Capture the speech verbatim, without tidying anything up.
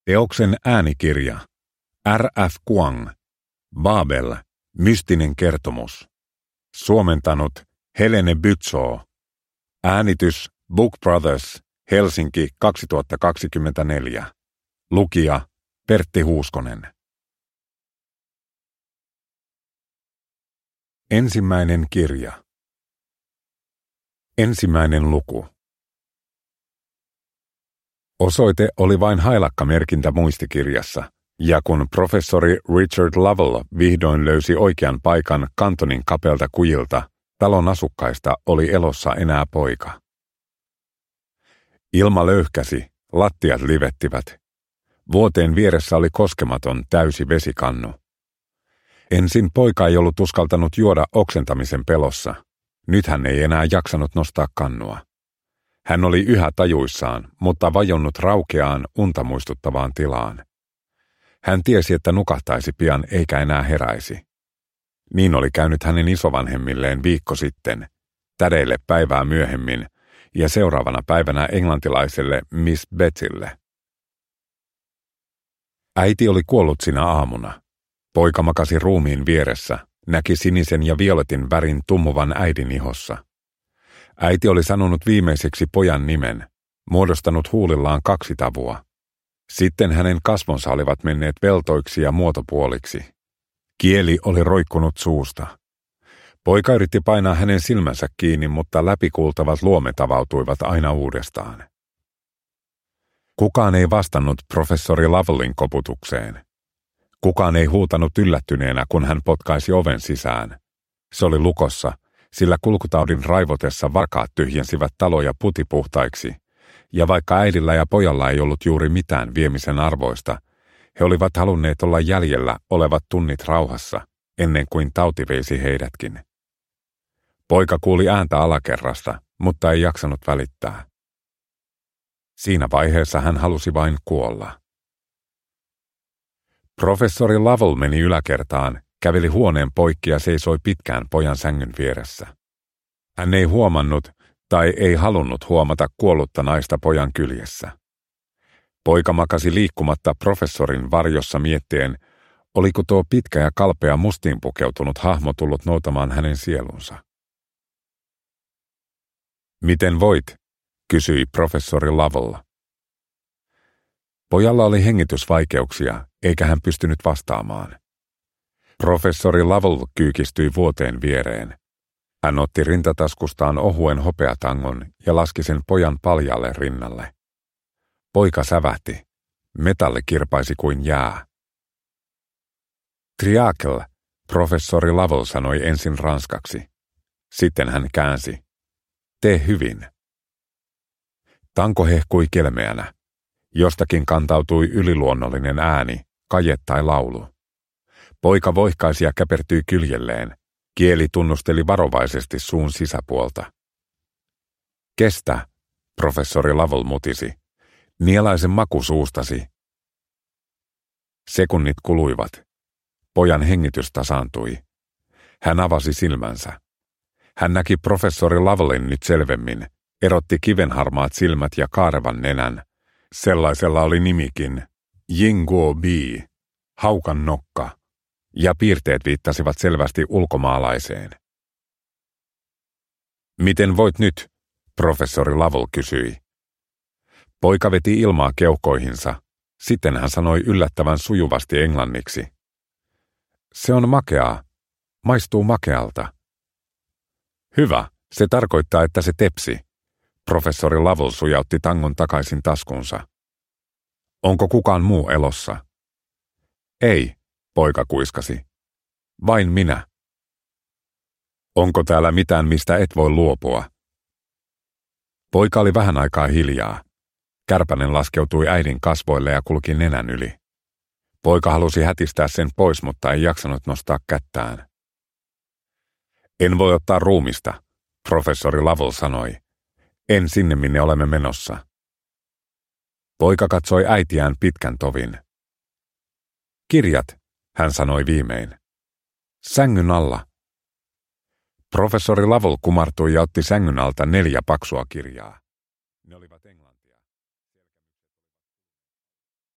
Teoksen äänikirja. R F Kuang. Babel. Mystinen kertomus. Suomentanut Helene Bytso. Äänitys Book Brothers, Helsinki kaksituhattakaksikymmentäneljä. Lukija Pertti Huuskonen. Ensimmäinen kirja. Ensimmäinen luku. Osoite oli vain hailakkamerkintä muistikirjassa, ja kun professori Richard Lovell vihdoin löysi oikean paikan kantonin kapealta kujilta, talon asukkaista oli elossa enää poika. Ilma löyhkäsi, lattiat livettivät. Vuoteen vieressä oli koskematon täysi vesikannu. Ensin poika ei ollut uskaltanut juoda oksentamisen pelossa. Nyt hän ei enää jaksanut nostaa kannua. Hän oli yhä tajuissaan, mutta vajonnut raukeaan unta muistuttavaan tilaan. Hän tiesi, että nukahtaisi pian eikä enää heräisi. Niin oli käynyt hänen isovanhemmilleen viikko sitten, tädeille päivää myöhemmin ja seuraavana päivänä englantilaiselle Miss Betsylle. Äiti oli kuollut sinä aamuna. Poika makasi ruumiin vieressä, näki sinisen ja violetin värin tummuvan äidin ihossa. Äiti oli sanonut viimeiseksi pojan nimen, muodostanut huulillaan kaksi tavua. Sitten hänen kasvonsa olivat menneet veltoiksi ja muotopuoliksi. Kieli oli roikkunut suusta. Poika yritti painaa hänen silmänsä kiinni, mutta läpikuultavat luomet avautuivat aina uudestaan. Kukaan ei vastannut professori Lovellin koputukseen. Kukaan ei huutanut yllättyneenä, kun hän potkaisi oven sisään. Se oli lukossa, sillä kulkutaudin raivotessa vakaat tyhjensivät taloja putipuhtaiksi, ja vaikka äidillä ja pojalla ei ollut juuri mitään viemisen arvoista, he olivat halunneet olla jäljellä olevat tunnit rauhassa, ennen kuin tauti veisi heidätkin. Poika kuuli ääntä alakerrasta, mutta ei jaksanut välittää. Siinä vaiheessa hän halusi vain kuolla. Professori Lovell meni yläkertaan, käveli huoneen poikki ja seisoi pitkään pojan sängyn vieressä. Hän ei huomannut tai ei halunnut huomata kuollutta naista pojan kyljessä. Poika makasi liikkumatta professorin varjossa miettien, oliko tuo pitkä ja kalpea mustiin pukeutunut hahmo tullut noutamaan hänen sielunsa. Miten voit? Kysyi professori Lovell. Pojalla oli hengitysvaikeuksia, eikä hän pystynyt vastaamaan. Professori Lovell kyykistyi vuoteen viereen. Hän otti rintataskustaan ohuen hopeatangon ja laski sen pojan paljalle rinnalle. Poika sävähti. Metalli kirpaisi kuin jää. Triacle, professori Lovell sanoi ensin ranskaksi. Sitten hän käänsi. Tee hyvin. Tanko hehkui kelmeänä. Jostakin kantautui yliluonnollinen ääni, kaje tai laulu. Poika voihkaisi ja käpertyi kyljelleen. Kieli tunnusteli varovaisesti suun sisäpuolta. Kestä, professori Lovell mutisi. Nielaisen maku suustasi. Sekunnit kuluivat. Pojan hengitys tasaantui. Hän avasi silmänsä. Hän näki professori Lovellin nyt selvemmin, erotti kivenharmaat silmät ja kaarevan nenän. Sellaisella oli nimikin, Yingguo Bi, haukan nokka, ja piirteet viittasivat selvästi ulkomaalaiseen. Miten voit nyt? Professori Lovell kysyi. Poika veti ilmaa keuhkoihinsa, sitten hän sanoi yllättävän sujuvasti englanniksi. Se on makeaa, maistuu makealta. Hyvä, se tarkoittaa, että se tepsi. Professori Lovell sujautti tangon takaisin taskunsa. Onko kukaan muu elossa? Ei, poika kuiskasi. Vain minä. Onko täällä mitään, mistä et voi luopua? Poika oli vähän aikaa hiljaa. Kärpänen laskeutui äidin kasvoille ja kulki nenän yli. Poika halusi hätistää sen pois, mutta ei jaksanut nostaa kättään. En voi ottaa ruumista, professori Lovell sanoi. En sinne, minne olemme menossa. Poika katsoi äitiään pitkän tovin. Kirjat, hän sanoi viimein. Sängyn alla. Professori Lovell kumartui ja otti sängyn alta neljä paksua kirjaa. Ne olivat